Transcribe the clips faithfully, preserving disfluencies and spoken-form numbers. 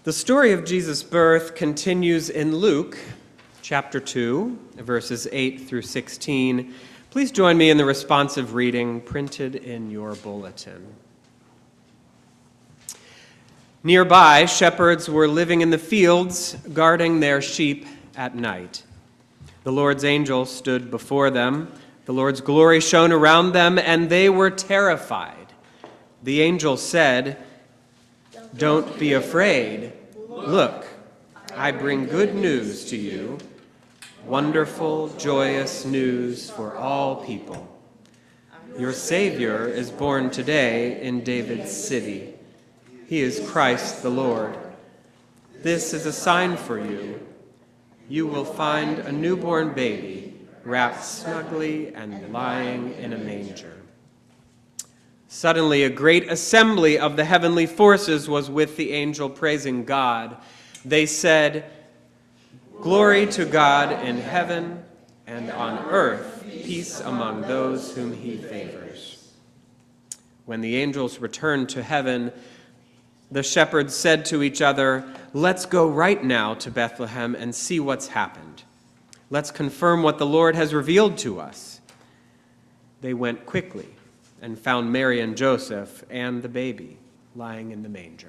The story of Jesus' birth continues in Luke chapter two, verses eight through sixteen. Please join me in the responsive reading printed in your bulletin. Nearby, shepherds were living in the fields, guarding their sheep at night. The Lord's angel stood before them. The Lord's glory shone around them, and they were terrified. The angel said, "Don't be afraid. Look, I bring good news to you, wonderful, joyous news for all people. Your Savior is born today in David's city. He is Christ the Lord. This is a sign for you. You will find a newborn baby wrapped snugly and lying in a manger." Suddenly, a great assembly of the heavenly forces was with the angel praising God. They said, "Glory to God in heaven, and on earth peace among those whom he favors." When the angels returned to heaven, the shepherds said to each other, "Let's go right now to Bethlehem and see what's happened. Let's confirm what the Lord has revealed to us." They went quickly and found Mary and Joseph and the baby lying in the manger.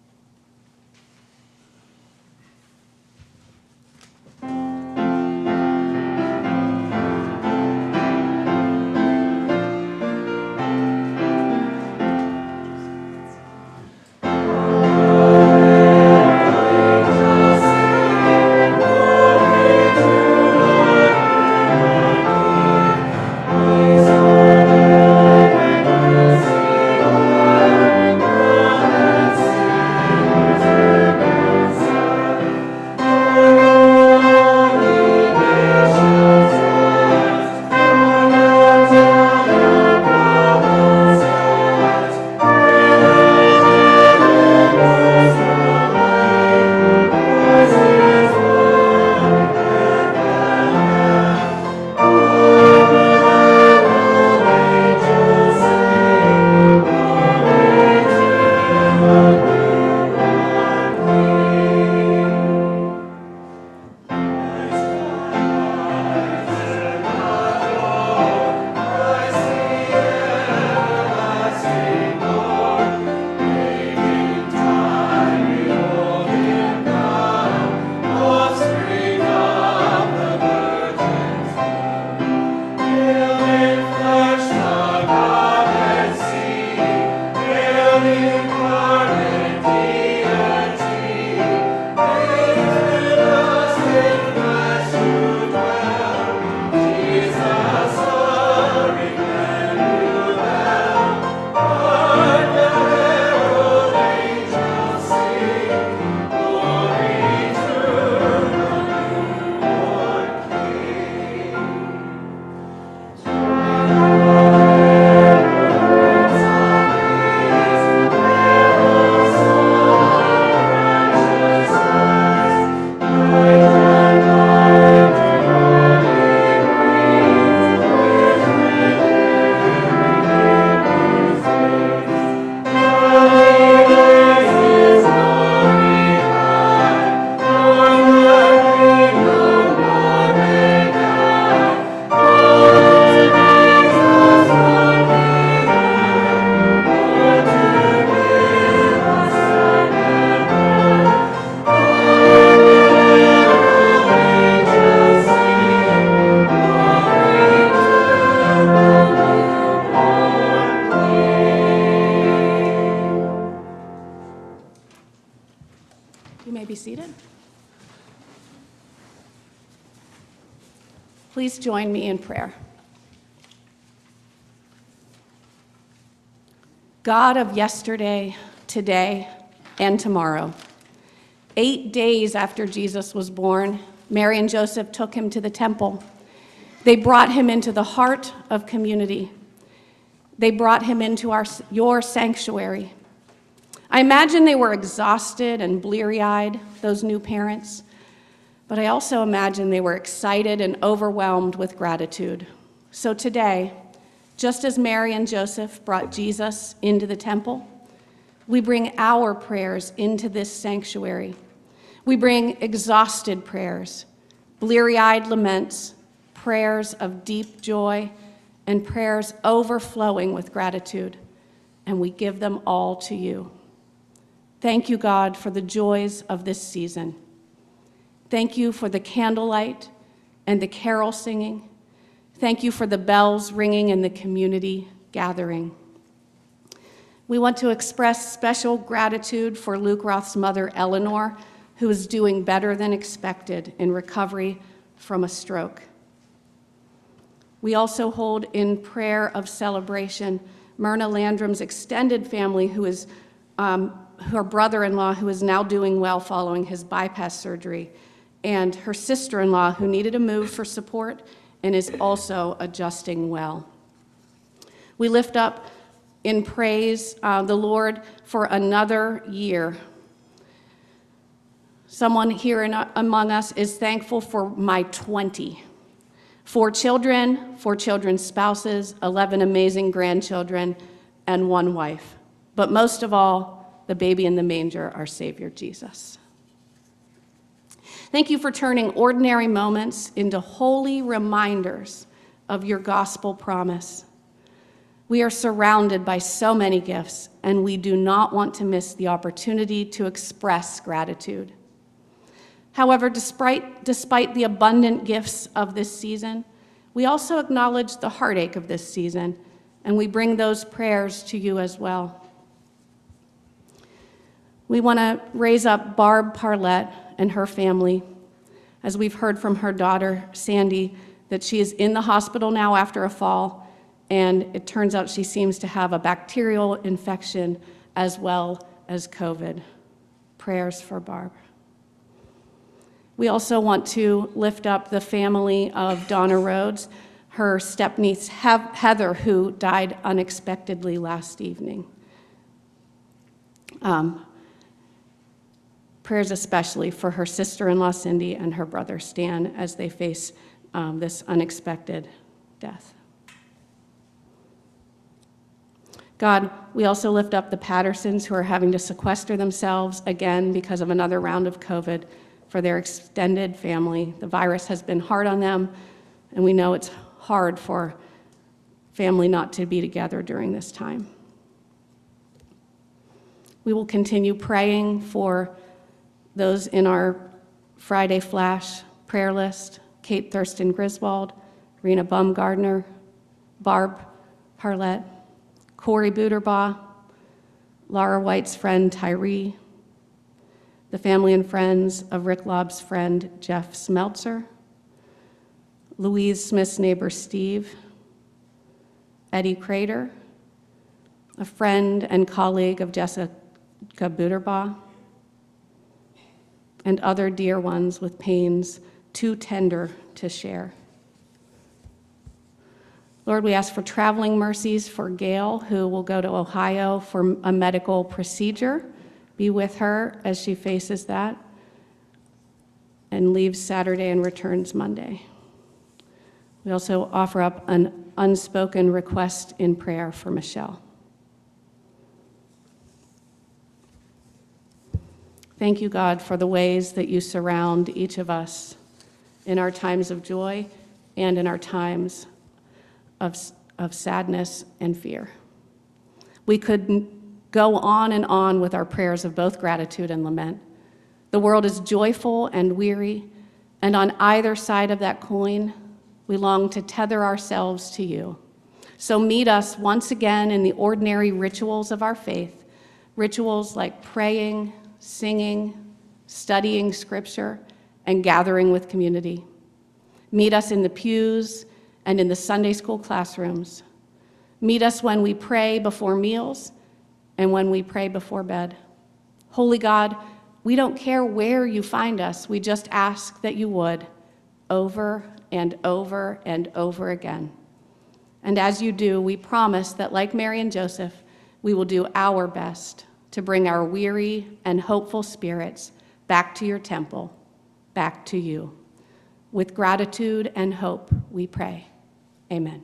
Please join me in prayer. God of yesterday, today, and tomorrow, eight days after Jesus was born, Mary and Joseph took him to the temple. They brought him into the heart of community. They brought him into our, your sanctuary. I imagine they were exhausted and bleary-eyed, those new parents, but I also imagine they were excited and overwhelmed with gratitude. So today, just as Mary and Joseph brought Jesus into the temple, We bring our prayers into this sanctuary. We bring exhausted prayers, bleary-eyed laments, prayers of deep joy, and prayers overflowing with gratitude, and we give them all to you. Thank you, God, for the joys of this season. Thank you for the candlelight and the carol singing. Thank you for the bells ringing in the community gathering. We want to express special gratitude for Luke Roth's mother, Eleanor, who is doing better than expected in recovery from a stroke. We also hold in prayer of celebration Myrna Landrum's extended family, who is um, her brother-in-law, who is now doing well following his bypass surgery, and her sister-in-law, who needed a move for support and is also adjusting well. We lift up in praise uh, the Lord for another year. Someone here in, among us is thankful for my twenty. Four children, four children's spouses, eleven amazing grandchildren, and one wife. But most of all, the baby in the manger, our Savior Jesus. Thank you for turning ordinary moments into holy reminders of your gospel promise. We are surrounded by so many gifts, and we do not want to miss the opportunity to express gratitude. However, despite, despite the abundant gifts of this season, we also acknowledge the heartache of this season, and we bring those prayers to you as well. We want to raise up Barb Parlett and her family, as we've heard from her daughter, Sandy, that she is in the hospital now after a fall, and it turns out she seems to have a bacterial infection as well as COVID. Prayers for Barb. We also want to lift up the family of Donna Rhodes, her stepniece Heather, who died unexpectedly last evening. Um, prayers especially for her sister-in-law Cindy and her brother Stan as they face um, this unexpected death. God, we also lift up the Pattersons, who are having to sequester themselves again because of another round of COVID. For their extended family. The virus has been hard on them, and we know it's hard for family not to be together during this time. We will continue praying for those in our Friday Flash prayer list: Kate Thurston Griswold, Rena Baumgardner, Barb Parlett, Corey Buterbaugh, Laura White's friend Tyree, the family and friends of Rick Lobb's friend Jeff Smeltzer, Louise Smith's neighbor Steve, Eddie Crater, a friend and colleague of Jessica Buterbaugh, and other dear ones with pains too tender to share. Lord, we ask for traveling mercies for Gail, who will go to Ohio for a medical procedure. Be with her as she faces that and leaves Saturday and returns Monday. We also offer up an unspoken request in prayer for Michelle. Thank you, God, for the ways that you surround each of us in our times of joy and in our times of, of sadness and fear. We could go on and on with our prayers of both gratitude and lament. The world is joyful and weary, and on either side of that coin, we long to tether ourselves to you. So meet us once again in the ordinary rituals of our faith, rituals like praying, singing, studying scripture, and gathering with community. Meet us in the pews and in the Sunday school classrooms. Meet us when we pray before meals and when we pray before bed. Holy God, we don't care where you find us. We just ask that you would, over and over and over again. And as you do, we promise that, like Mary and Joseph, we will do our best to bring our weary and hopeful spirits back to your temple, back to you. With gratitude and hope, we pray. Amen.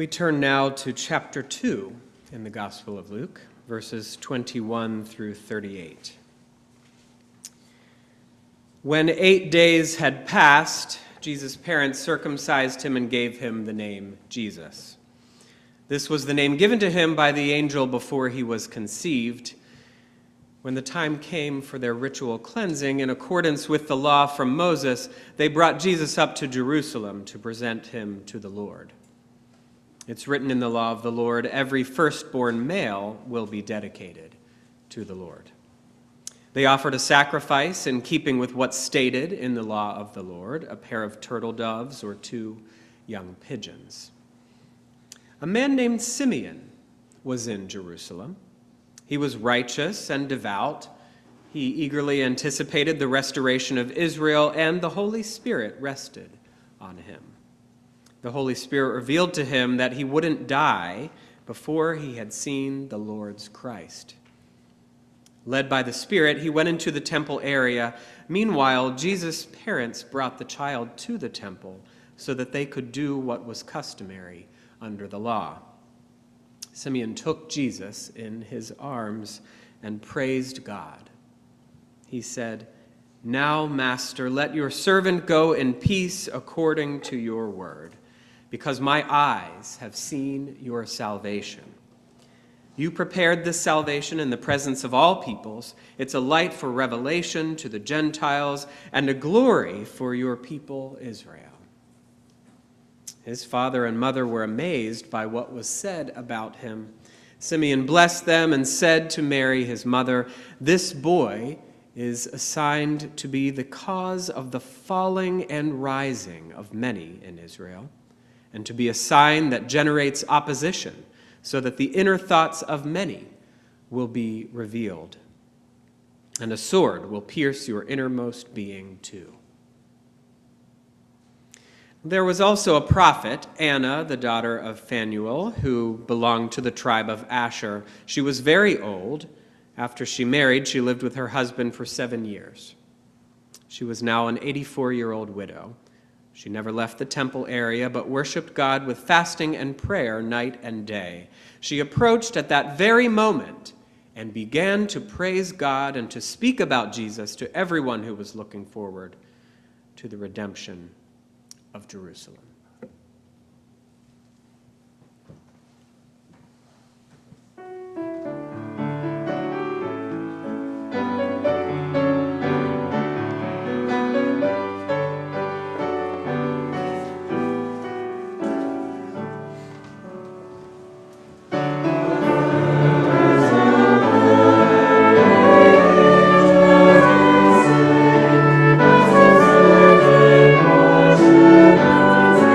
We turn now to chapter two in the Gospel of Luke, verses twenty-one through thirty-eight. When eight days had passed, Jesus' parents circumcised him and gave him the name Jesus. This was the name given to him by the angel before he was conceived. When the time came for their ritual cleansing, in accordance with the law from Moses, they brought Jesus up to Jerusalem to present him to the Lord. It's written in the law of the Lord, every firstborn male will be dedicated to the Lord. They offered a sacrifice in keeping with what's stated in the law of the Lord, a pair of turtle doves or two young pigeons. A man named Simeon was in Jerusalem. He was righteous and devout. He eagerly anticipated the restoration of Israel, and the Holy Spirit rested on him. The Holy Spirit revealed to him that he wouldn't die before he had seen the Lord's Christ. Led by the Spirit, he went into the temple area. Meanwhile, Jesus' parents brought the child to the temple so that they could do what was customary under the law. Simeon took Jesus in his arms and praised God. He said, "Now, Master, let your servant go in peace according to your word, because my eyes have seen your salvation. You prepared this salvation in the presence of all peoples. It's a light for revelation to the Gentiles and a glory for your people Israel." His father and mother were amazed by what was said about him. Simeon blessed them and said to Mary, his mother, "This boy is assigned to be the cause of the falling and rising of many in Israel, and to be a sign that generates opposition, so that the inner thoughts of many will be revealed. And a sword will pierce your innermost being too." There was also a prophet, Anna, the daughter of Phanuel, who belonged to the tribe of Asher. She was very old. After she married, she lived with her husband for seven years. She was now an eighty-four-year-old widow. She never left the temple area, but worshiped God with fasting and prayer night and day. She approached at that very moment and began to praise God and to speak about Jesus to everyone who was looking forward to the redemption of Jerusalem. Thank you.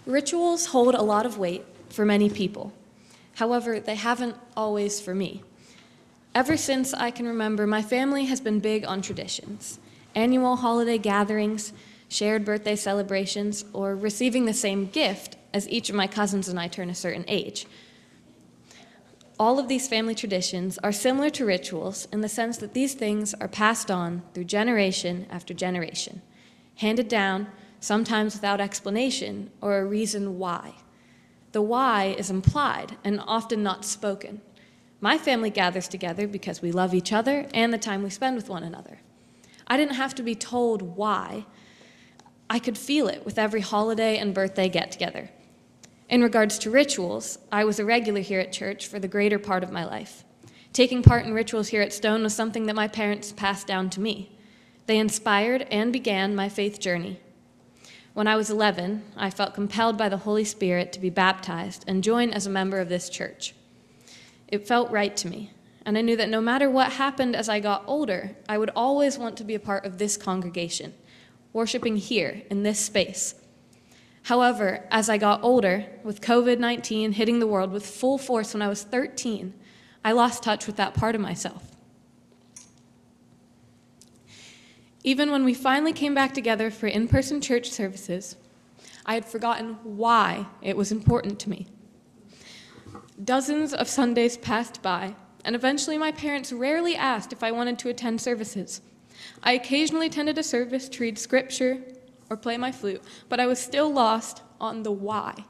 Rituals hold a lot of weight for many people. However, they haven't always for me. Ever since I can remember, my family has been big on traditions. Annual holiday gatherings, shared birthday celebrations, or receiving the same gift as each of my cousins and I turn a certain age. All of these family traditions are similar to rituals in the sense that these things are passed on through generation after generation, handed down, sometimes without explanation or a reason why. The why is implied and often not spoken. My family gathers together because we love each other and the time we spend with one another. I didn't have to be told why. I could feel it with every holiday and birthday get-together. In regards to rituals, I was a regular here at church for the greater part of my life. Taking part in rituals here at Stone was something that my parents passed down to me. They inspired and began my faith journey. When I was eleven, I felt compelled by the Holy Spirit to be baptized and join as a member of this church. It felt right to me, and I knew that no matter what happened as I got older, I would always want to be a part of this congregation, worshiping here in this space. However, as I got older, with covid nineteen hitting the world with full force when I was thirteen, I lost touch with that part of myself. Even when we finally came back together for in-person church services, I had forgotten why it was important to me. Dozens of Sundays passed by, and eventually my parents rarely asked if I wanted to attend services. I occasionally attended a service to read scripture or play my flute, but I was still lost on the why.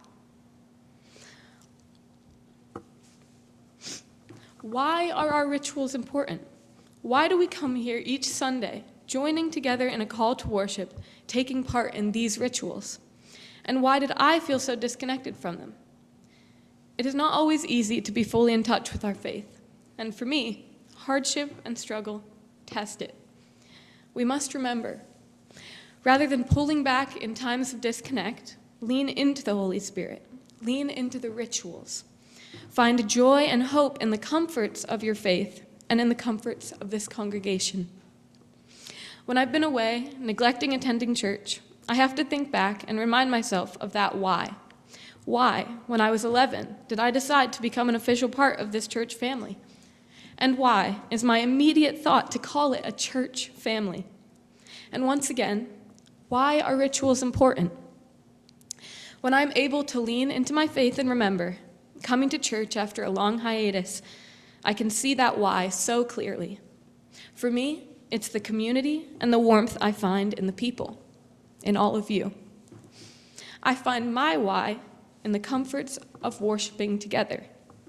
Why are our rituals important? Why do we come here each Sunday, joining together in a call to worship, taking part in these rituals? And why did I feel so disconnected from them? It is not always easy to be fully in touch with our faith, and for me, hardship and struggle test it. We must remember, rather than pulling back in times of disconnect, lean into the Holy Spirit, lean into the rituals. Find joy and hope in the comforts of your faith and in the comforts of this congregation. When I've been away, neglecting attending church, I have to think back and remind myself of that why. Why, when I was eleven, did I decide to become an official part of this church family? And why is my immediate thought to call it a church family? And once again, why are rituals important? When I'm able to lean into my faith and remember, coming to church after a long hiatus, I can see that why so clearly. For me, it's the community and the warmth I find in the people, in all of you. I find my why in the comforts of worshiping together.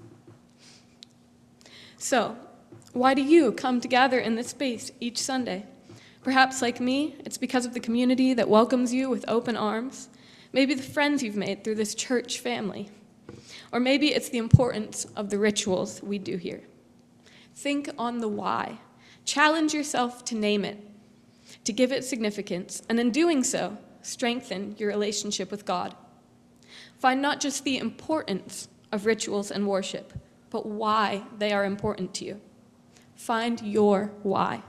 So, why do you come to gather in this space each Sunday? Perhaps like me, it's because of the community that welcomes you with open arms, maybe the friends you've made through this church family, or maybe it's the importance of the rituals we do here. Think on the why. Challenge yourself to name it, to give it significance, and in doing so, strengthen your relationship with God. Find not just the importance of rituals and worship, but why they are important to you. Find your why.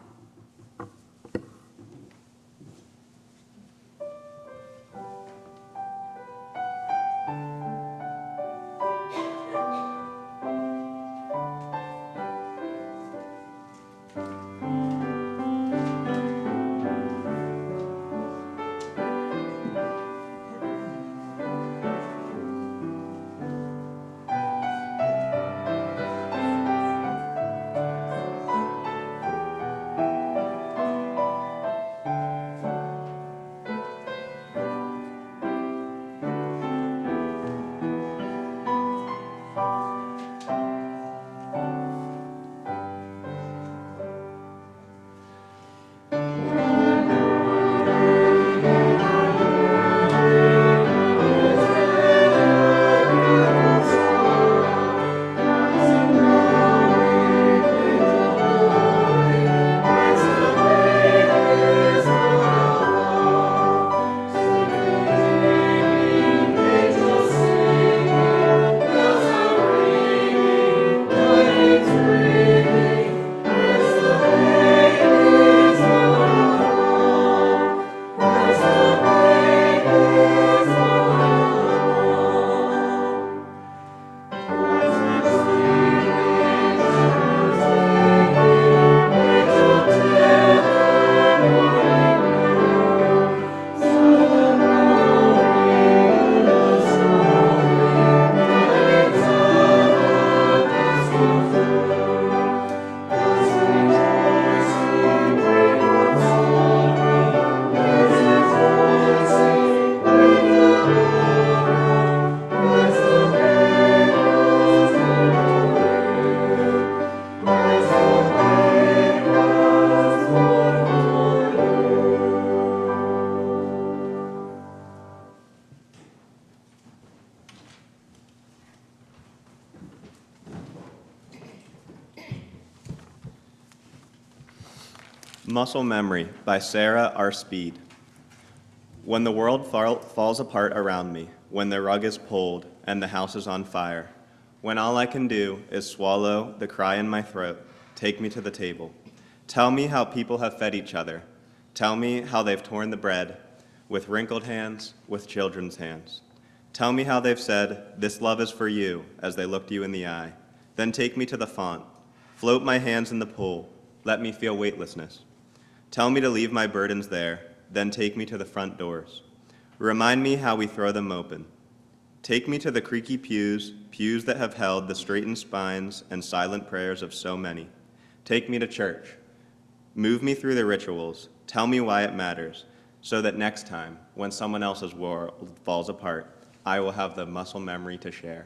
Muscle Memory by Sarah R. Speed. When the world fall, falls apart around me, when the rug is pulled and the house is on fire, when all I can do is swallow the cry in my throat, take me to the table. Tell me how people have fed each other. Tell me how they've torn the bread with wrinkled hands, with children's hands. Tell me how they've said, "This love is for you," as they looked you in the eye. Then take me to the font. Float my hands in the pool. Let me feel weightlessness. Tell me to leave my burdens there, then take me to the front doors. Remind me how we throw them open. Take me to the creaky pews, pews that have held the straightened spines and silent prayers of so many. Take me to church. Move me through the rituals. Tell me why it matters, so that next time, when someone else's world falls apart, I will have the muscle memory to share.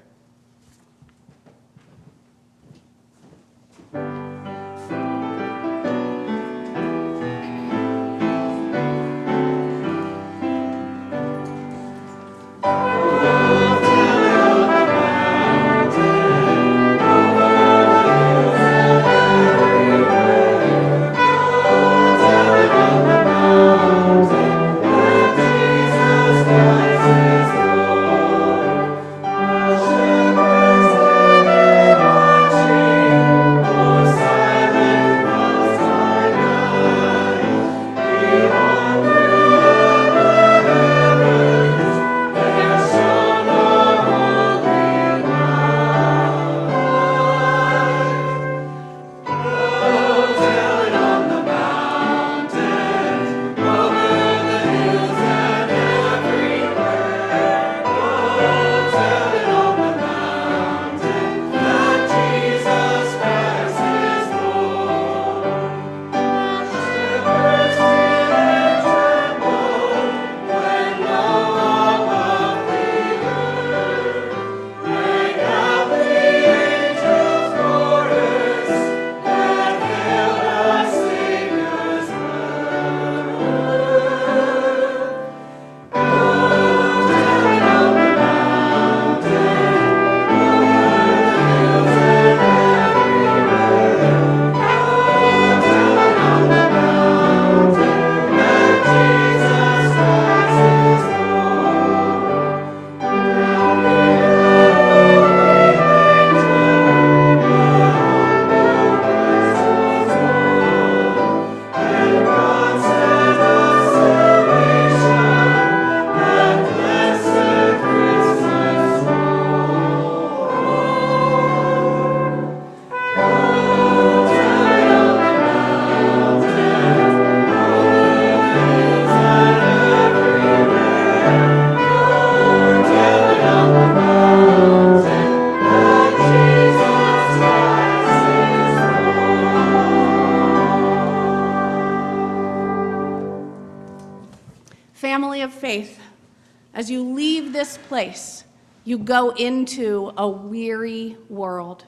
Family of faith, as you leave this place, you go into a weary world.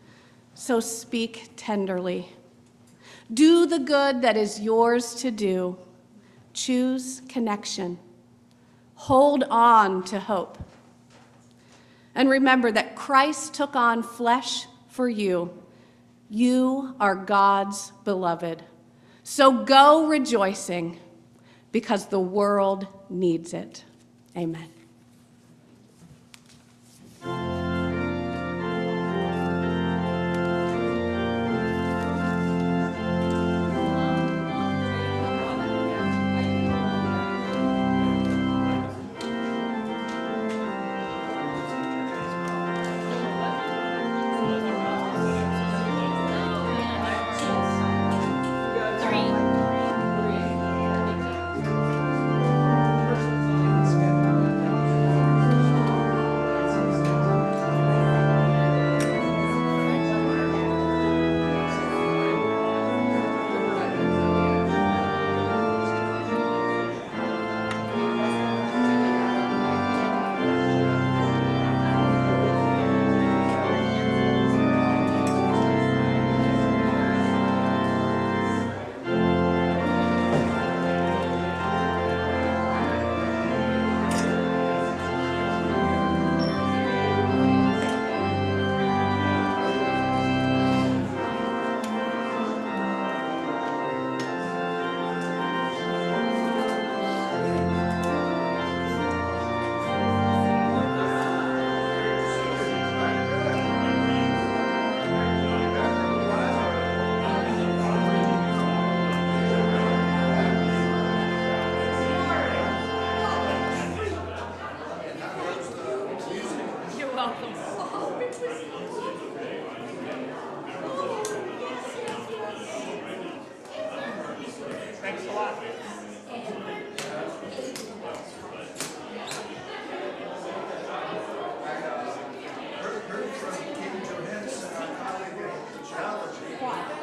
So speak tenderly. Do the good that is yours to do. Choose connection. Hold on to hope. And remember that Christ took on flesh for you. You are God's beloved. So go rejoicing, because the world needs it. Amen.